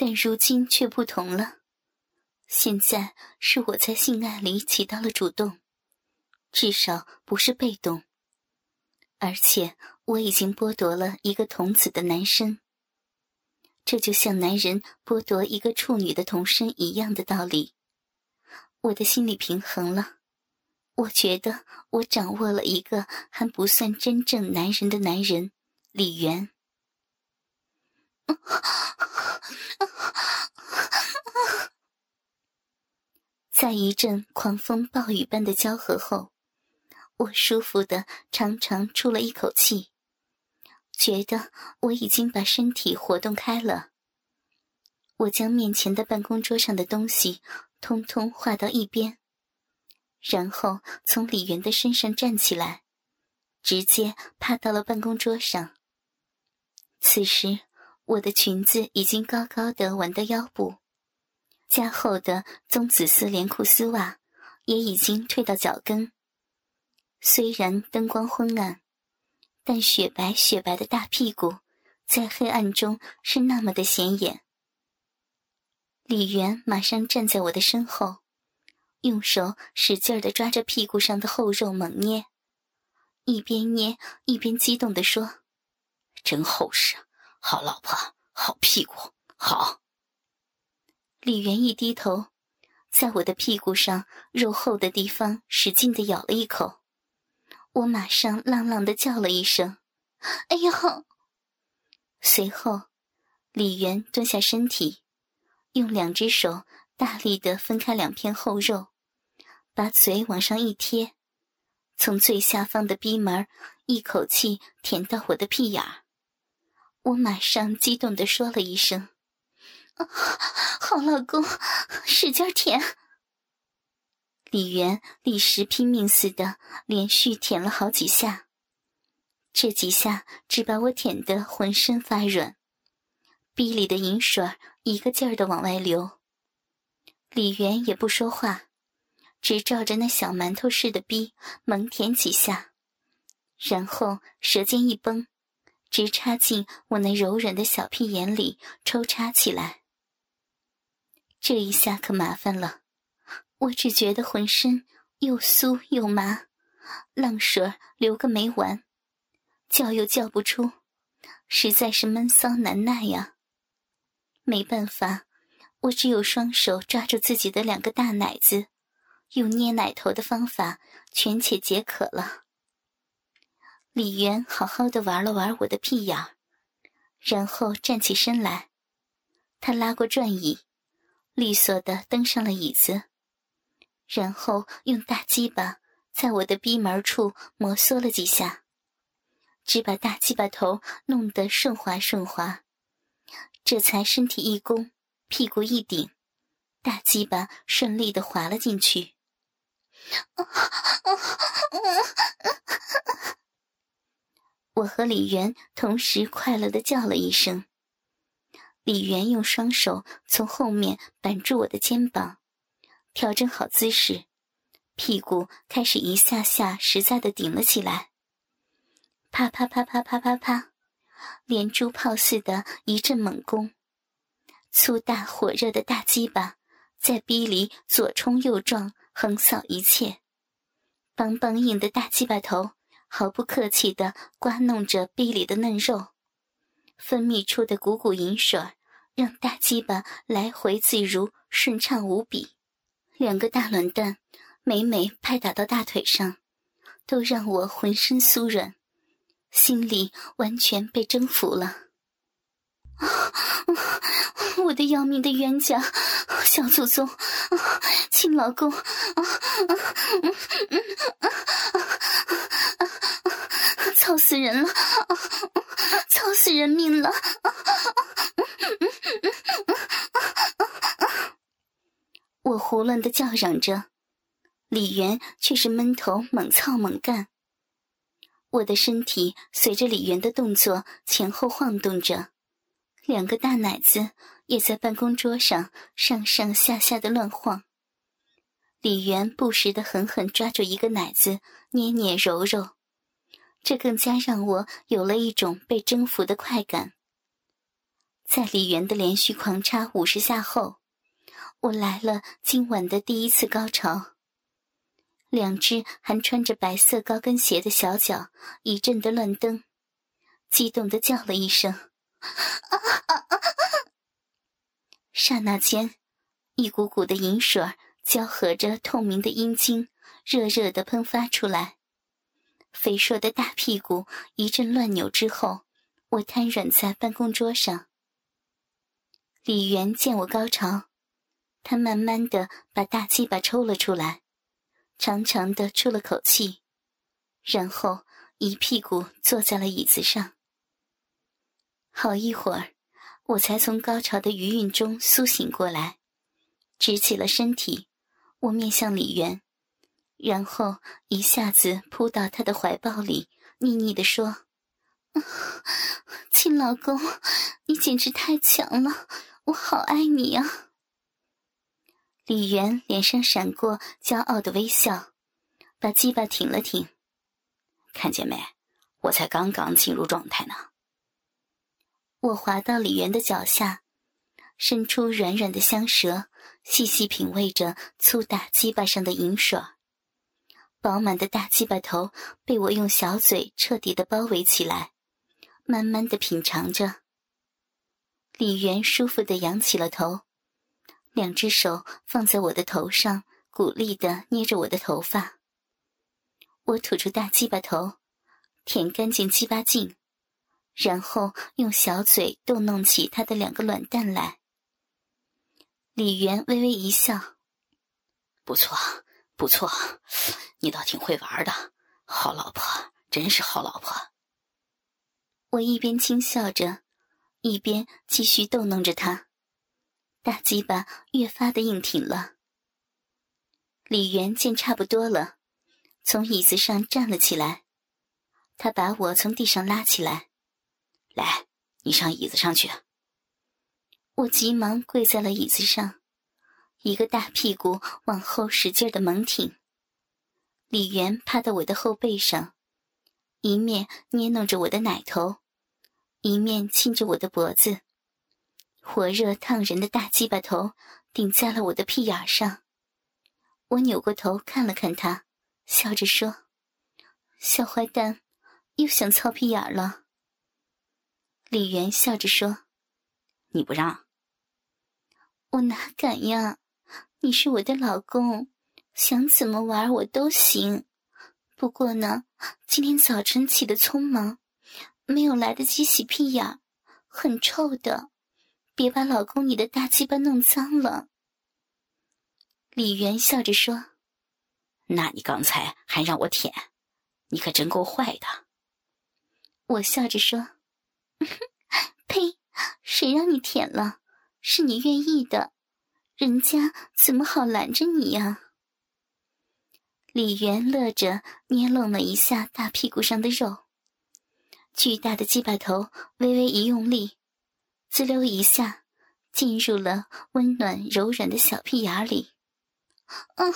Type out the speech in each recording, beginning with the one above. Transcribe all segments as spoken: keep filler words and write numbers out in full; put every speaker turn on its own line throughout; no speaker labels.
但如今却不同了，现在是我在性爱里起到了主动，至少不是被动，而且我已经剥夺了一个童子的男身，这就像男人剥夺一个处女的童身一样的道理。我的心理平衡了，我觉得我掌握了一个还不算真正男人的男人，李元。在一阵狂风暴雨般的交合后，我舒服地长长出了一口气，觉得我已经把身体活动开了。我将面前的办公桌上的东西通通划到一边，然后从李元的身上站起来，直接趴到了办公桌上。此时我的裙子已经高高地挽到腰部，加厚的棕紫丝连裤丝袜也已经退到脚跟。虽然灯光昏暗，但雪白雪白的大屁股在黑暗中是那么的显眼。李元马上站在我的身后，用手使劲地抓着屁股上的厚肉猛捏，一边捏一边激动地说：
真厚实，好老婆，好屁股，好。
李元一低头，在我的屁股上肉厚的地方使劲地咬了一口，我马上浪浪地叫了一声：哎呦！随后李元蹲下身体，用两只手大力地分开两片厚肉，把嘴往上一贴，从最下方的逼门一口气舔到我的屁眼儿。我马上激动地说了一声：啊，好老公，使劲舔。李元立时拼命似的连续舔了好几下，这几下只把我舔得浑身发软，逼里的银水一个劲儿地往外流。李元也不说话，只照着那小馒头似的逼猛舔几下，然后舌尖一绷，直插进我那柔软的小屁眼里抽插起来。这一下可麻烦了，我只觉得浑身又酥又麻，浪水流个没完，叫又叫不出，实在是闷骚难耐呀。没办法，我只有双手抓住自己的两个大奶子，用捏奶头的方法全且解渴了。李元好好的玩了玩我的屁眼，然后站起身来，他拉过转椅，利索地登上了椅子，然后用大鸡巴在我的逼门处摩挲了几下，只把大鸡巴头弄得顺滑顺滑，这才身体一弓，屁股一顶，大鸡巴顺利地滑了进去。我和李元同时快乐地叫了一声。李元用双手从后面扳住我的肩膀，调整好姿势，屁股开始一下下实在地顶了起来。啪啪啪啪啪啪啪，连珠炮似的一阵猛攻，粗大火热的大鸡巴在逼里左冲右撞，横扫一切。梆梆硬的大鸡巴头毫不客气地刮弄着逼里的嫩肉，分泌出的股股银水让大鸡巴来回自如，顺畅无比。两个大卵蛋每每拍打到大腿上，都让我浑身酥软，心里完全被征服了。啊，我的要命的冤家，小祖宗，亲老公，啊啊啊啊啊！操死人了，啊，操死人命了！啊，我胡乱地叫嚷着，李元却是闷头猛操猛干。我的身体随着李元的动作前后晃动着，两个大奶子也在办公桌上上上下下的乱晃。李元不时地狠狠抓住一个奶子捏捏揉揉，这更加让我有了一种被征服的快感。 在李媛的连续狂插五十下后，我来了今晚的第一次高潮。两只还穿着白色高跟鞋的小脚一阵的乱蹬，激动地叫了一声。刹那间，一股股的银水交合着透明的阴茎，热热地喷发出来。肥硕的大屁股一阵乱扭之后，我瘫软在办公桌上。李媛见我高潮，她慢慢地把大鸡巴抽了出来，长长的出了口气，然后一屁股坐在了椅子上。好一会儿，我才从高潮的余韵中苏醒过来，直起了身体，我面向李媛，然后一下子扑到他的怀抱里，腻腻地说：亲老公，你简直太强了，我好爱你啊。李媛脸上闪过骄傲的微笑，把鸡巴挺了挺。
看见没，我才刚刚进入状态呢。
我滑到李媛的脚下，伸出软软的香舌，细细品味着粗大鸡巴上的银水。饱满的大鸡巴头被我用小嘴彻底地包围起来，慢慢地品尝着。李媛舒服地扬起了头，两只手放在我的头上，鼓励地捏着我的头发。我吐出大鸡巴头，舔干净鸡巴茎，然后用小嘴逗弄起他的两个卵蛋来。李媛微微一笑：
不错不错，你倒挺会玩的，好老婆，真是好老婆。
我一边轻笑着，一边继续逗弄着他，大鸡巴越发的硬挺了。李媛见差不多了，从椅子上站了起来，他把我从地上拉起来：
来，你上椅子上去。
我急忙跪在了椅子上，一个大屁股往后使劲的猛挺。李媛趴到我的后背上，一面捏弄着我的奶头，一面亲着我的脖子。火热烫人的大鸡巴头顶在了我的屁眼上。我扭过头看了看他，笑着说：小坏蛋，又想操屁眼了。李媛笑着说：
你不让？
我哪敢呀，你是我的老公，想怎么玩我都行。不过呢，今天早晨起得匆忙，没有来得及洗屁眼，很臭的，别把老公你的大鸡巴弄脏了。李媛笑着说：
那你刚才还让我舔，你可真够坏的。
我笑着说：呸，谁让你舔了，是你愿意的，人家怎么好拦着你呀？李媛乐着捏弄了一下大屁股上的肉，巨大的鸡巴头微微一用力，滋溜一下进入了温暖柔软的小屁眼里。嗯，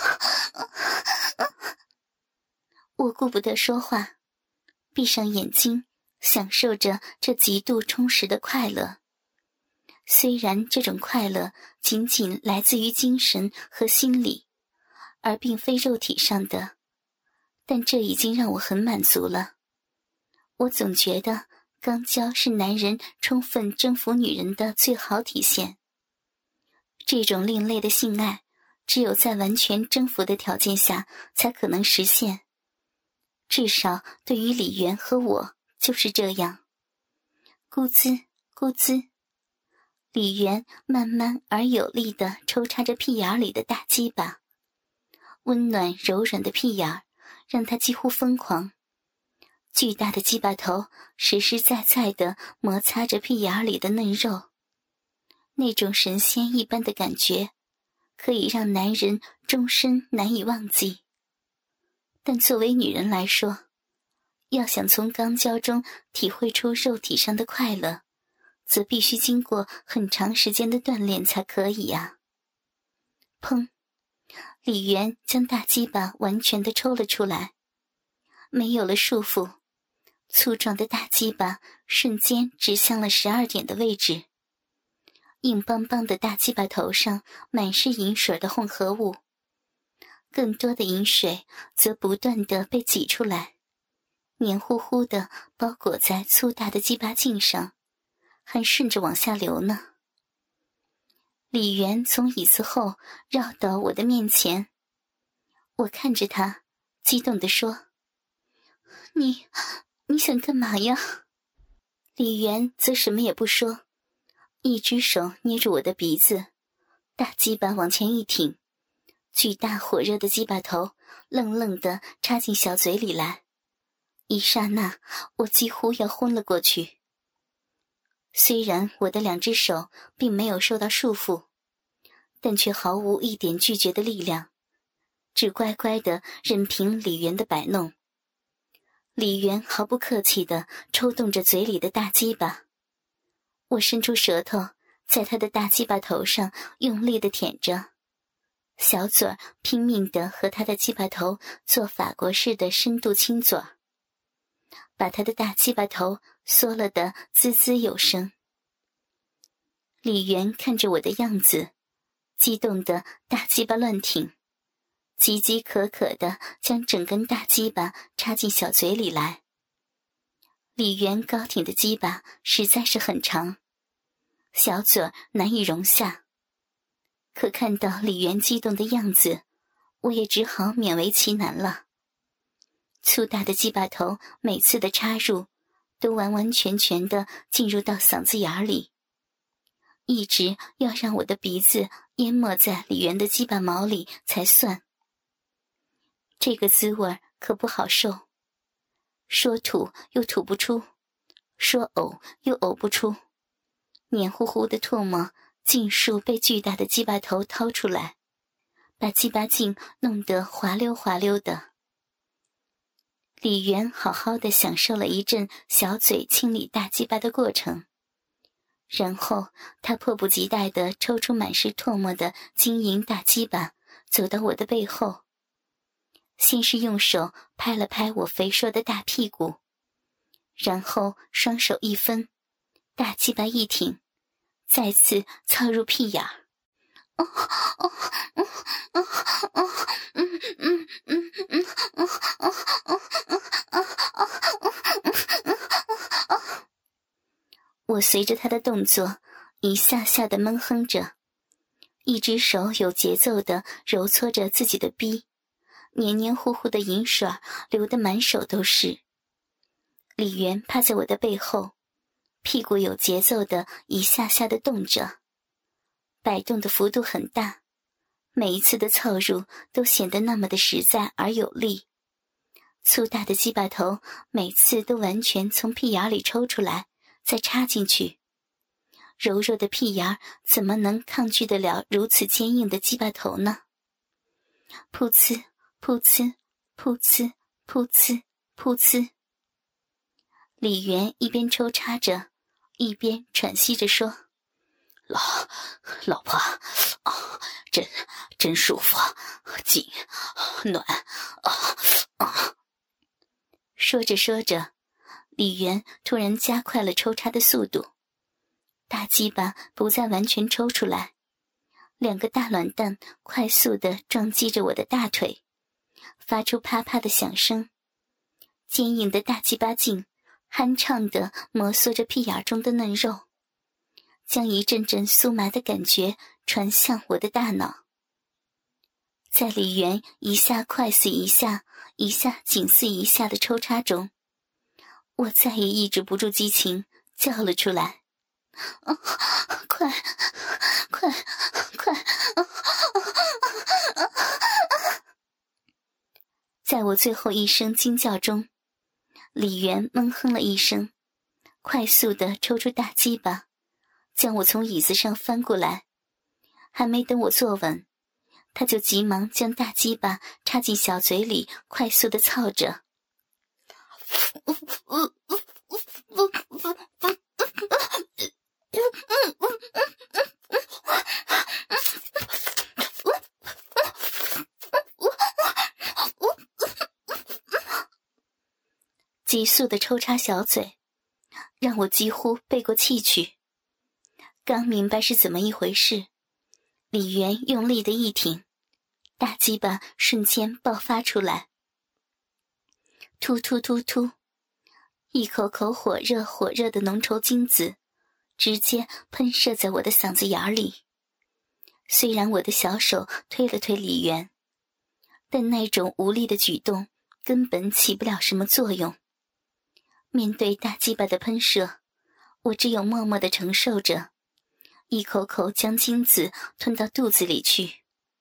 我顾不得说话，闭上眼睛，享受着这极度充实的快乐。虽然这种快乐仅仅来自于精神和心理，而并非肉体上的，但这已经让我很满足了。我总觉得肛交是男人充分征服女人的最好体现。这种另类的性爱，只有在完全征服的条件下才可能实现。至少对于李媛和我就是这样。咕滋咕滋，李媛慢慢而有力地抽插着屁眼里的大鸡巴，温暖柔软的屁眼让她几乎疯狂。巨大的鸡巴头实实在在地摩擦着屁眼里的嫩肉，那种神仙一般的感觉可以让男人终身难以忘记。但作为女人来说，要想从肛交中体会出肉体上的快乐，则必须经过很长时间的锻炼才可以啊。砰！李媛将大鸡巴完全地抽了出来，没有了束缚，粗壮的大鸡巴瞬间指向了十二点的位置。 硬邦邦的大鸡巴头上满是银水的混合物，更多的银水则不断地被挤出来，黏糊糊地包裹在粗大的鸡巴茎上，还顺着往下流呢。李媛从椅子后绕到我的面前，我看着他，激动地说：“你，你想干嘛呀？”李媛则什么也不说，一只手捏住我的鼻子，大鸡巴往前一挺，巨大火热的鸡巴头愣愣地插进小嘴里来。一刹那，我几乎要昏了过去。虽然我的两只手并没有受到束缚，但却毫无一点拒绝的力量，只乖乖地任凭李媛的摆弄。李媛毫不客气地抽动着嘴里的大鸡巴，我伸出舌头在他的大鸡巴头上用力地舔着，小嘴儿拼命地和他的鸡巴头做法国式的深度亲嘴儿，把他的大鸡巴头缩了得滋滋有声。李媛看着我的样子，激动得大鸡巴乱挺，饥饥渴渴地将整根大鸡巴插进小嘴里来。李媛高挺的鸡巴实在是很长，小嘴儿难以容下。可看到李媛激动的样子，我也只好勉为其难了。粗大的鸡巴头每次的插入，都完完全全地进入到嗓子眼里，一直要让我的鼻子淹没在李媛的鸡巴毛里才算。这个滋味可不好受，说吐又吐不出，说呕又呕不出，黏糊糊的唾沫尽数被巨大的鸡巴头掏出来，把鸡巴茎弄得滑溜滑溜的。李媛好好的享受了一阵小嘴清理大鸡巴的过程，然后他迫不及待地抽出满是唾沫的晶莹大鸡巴，走到我的背后，先是用手拍了拍我肥硕的大屁股，然后双手一分，大鸡巴一挺，再次操入屁眼儿。哦哦哦哦哦嗯嗯嗯嗯哦哦哦哦哦哦！我随着他的动作一下下的闷哼着，一只手有节奏地揉搓着自己的逼，黏黏糊糊的银水流得满手都是。李媛趴在我的背后，屁股有节奏地一下下地动着，摆动的幅度很大，每一次的凑入都显得那么的实在而有力。粗大的鸡巴头每次都完全从屁眼里抽出来，再插进去。柔弱的屁眼怎么能抗拒得了如此坚硬的鸡巴头呢？噗呲噗呲噗呲噗呲噗呲。李媛一边抽插着，一边喘息着说：“
老老婆啊，真真舒服，紧暖啊啊！”
说着说着，李媛突然加快了抽插的速度，大鸡巴不再完全抽出来，两个大卵蛋快速地撞击着我的大腿，发出啪啪的响声。坚硬的大鸡巴茎酣畅地摩挲着屁眼中的嫩肉，将一阵阵酥麻的感觉传向我的大脑。在李媛一下快似一下，一下紧似一下的抽插中，我再也抑制不住激情，叫了出来：“哦，快，快，快！”在我最后一声惊叫中，李媛闷哼了一声，快速地抽出大鸡巴，将我从椅子上翻过来。还没等我坐稳，他就急忙将大鸡巴插进小嘴里，快速地操着。急速的抽插小嘴，让我几乎背过气去。 刚明白是怎么一回事，李元用力的一挺，大鸡巴瞬间爆发出来，突突突突，一口口火热火热的浓稠精子直接喷射在我的嗓子眼里。虽然我的小手推了推李元，但那种无力的举动根本起不了什么作用。面对大鸡巴的喷射，我只有默默地承受着，一口口将精子吞到肚子里去。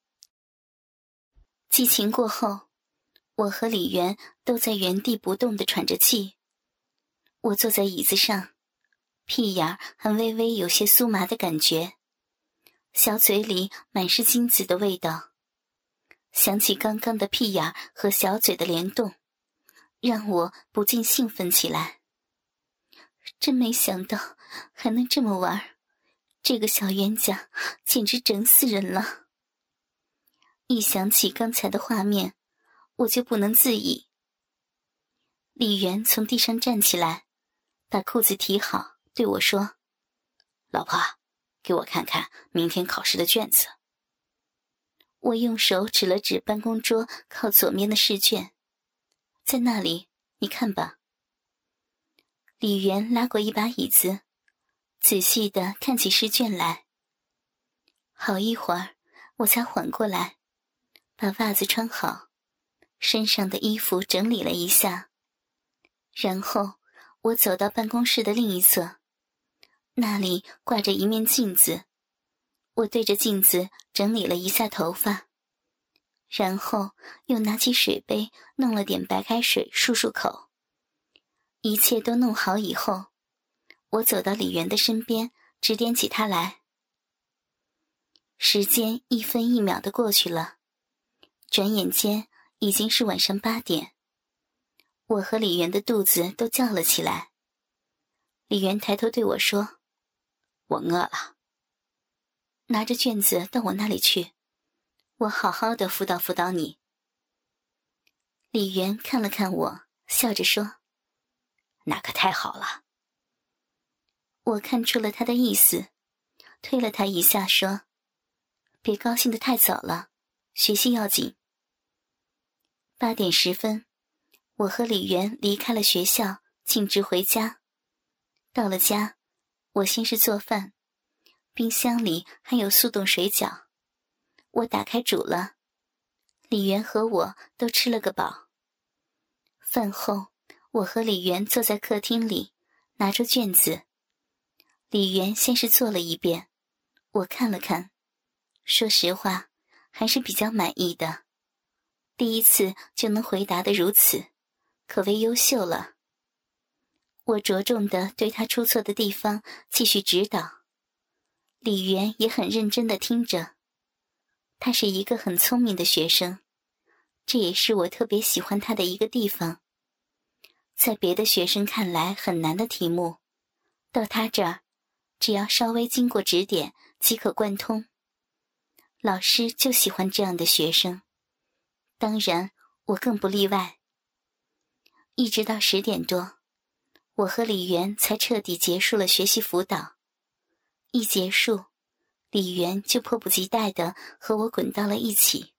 激情过后，我和李元都在原地不动地喘着气。我坐在椅子上，屁眼还微微有些酥麻的感觉，小嘴里满是精子的味道。想起刚刚的屁眼和小嘴的联动，让我不禁兴奋起来。真没想到还能这么玩，这个小冤家简直整死人了。一想起刚才的画面，我就不能自已。李元从地上站起来，把裤子提好，对我说：“
老婆，给我看看明天考试的卷子。”
我用手指了指办公桌靠左面的试卷，在那里，你看吧。李元拉过一把椅子，仔细地看起试卷来。好一会儿，我才缓过来，把袜子穿好，身上的衣服整理了一下，然后我走到办公室的另一侧，那里挂着一面镜子。我对着镜子整理了一下头发，然后又拿起水杯弄了点白开水漱漱口。一切都弄好以后，我走到李元的身边，指点起他来。时间一分一秒地过去了，转眼间已经是晚上八点。我和李元的肚子都叫了起来。李元抬头对我说：“
我饿了。”
拿着卷子到我那里去，我好好的辅导辅导你。李元看了看我，笑着说：“
那可太好了。”
我看出了他的意思，推了他一下说：“别高兴得太早了，学习要紧。”八点十分，我和李元离开了学校，径直回家。到了家，我先是做饭，冰箱里还有速冻水饺，我打开煮了。李元和我都吃了个饱。饭后，我和李元坐在客厅里，拿出卷子。李元先是做了一遍，我看了看，说实话，还是比较满意的。第一次就能回答得如此，可谓优秀了。我着重地对他出错的地方继续指导。李元也很认真地听着，他是一个很聪明的学生，这也是我特别喜欢他的一个地方。在别的学生看来很难的题目，到他这儿，只要稍微经过指点即可贯通。老师就喜欢这样的学生，当然我更不例外。一直到十点多，我和李元才彻底结束了学习辅导。一结束，李元就迫不及待地和我滚到了一起。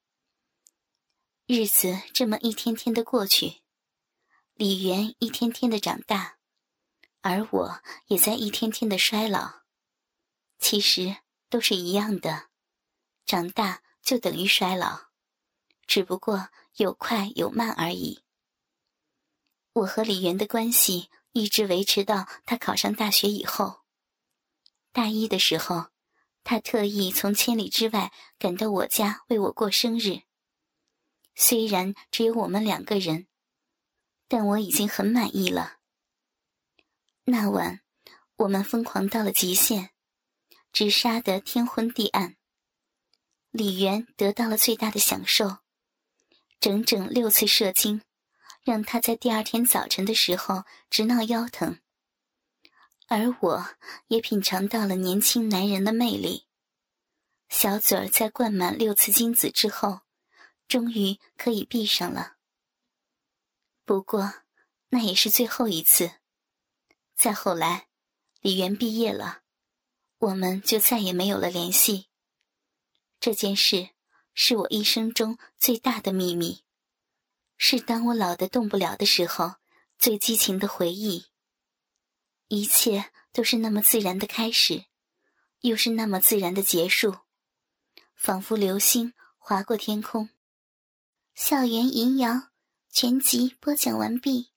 日子这么一天天的过去，李元一天天的长大，而我也在一天天的衰老。其实都是一样的，长大就等于衰老，只不过有快有慢而已。我和李元的关系一直维持到他考上大学以后。大一的时候，他特意从千里之外赶到我家为我过生日。虽然只有我们两个人，但我已经很满意了。那晚，我们疯狂到了极限，直杀得天昏地暗。李元得到了最大的享受，整整六次射精，让他在第二天早晨的时候直闹腰疼。而我也品尝到了年轻男人的魅力。小嘴儿在灌满六次精子之后，终于可以闭上了。不过，那也是最后一次。再后来，李元毕业了， 我们就再也没有了联系。这件事是我一生中最大的秘密，是当我老得动不了的时候最激情的回忆。一切都是那么自然的开始，又是那么自然的结束，仿佛流星划过天空。校园淫谣全集播讲完毕。